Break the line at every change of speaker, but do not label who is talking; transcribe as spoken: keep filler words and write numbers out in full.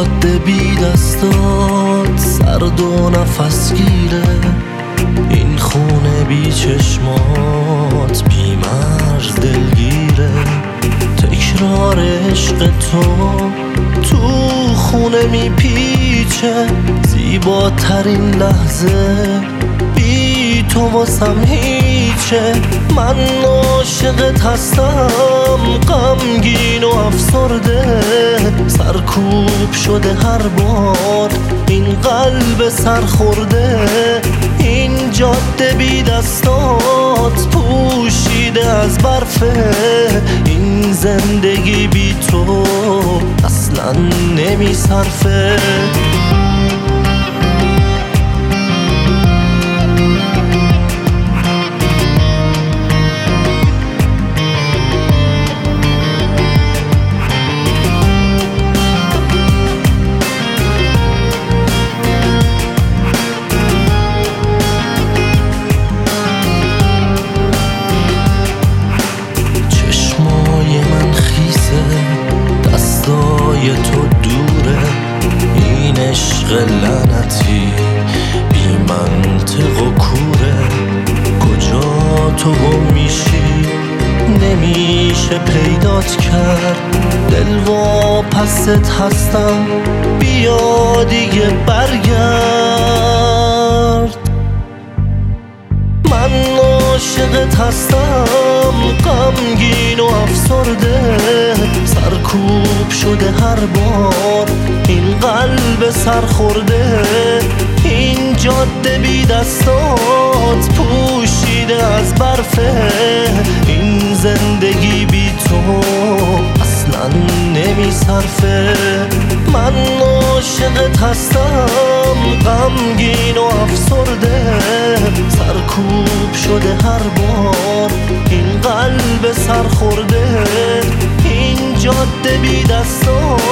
جاده بی دستات سرد و نفس گیره، این خونه بی چشمات بی مرز دلگیره. تکرار عشق تو تو خونه میپیچه، زیباترین لحظه بی تو واسم هیچه. من عاشقت هستم، غمگین و افسرده، سرکوب شده هر بار این قلب سرخورده. این جاده بی دستات پوشیده از برفه، این زندگی بی تو اصلا نمی صرفه. دستای تو دوره، این عشق لعنتی بی منطق و کوره. کجا تو گم میشی نمیشه پیدات کرد، دل واپست هستم بیا دیگه برگرد. من عاشقت هستم، غمگین و افسرده، سرکوب شده هر بار این قلب سرخورده. این جاده بی دستات پوشیده از برفه، این زندگی بی تو اصلا نمی صرفه. من عاشقت هستم، غمگین و افسرده، سرکوب شده هر بار این قلب سرخورده. این جاده بی دستات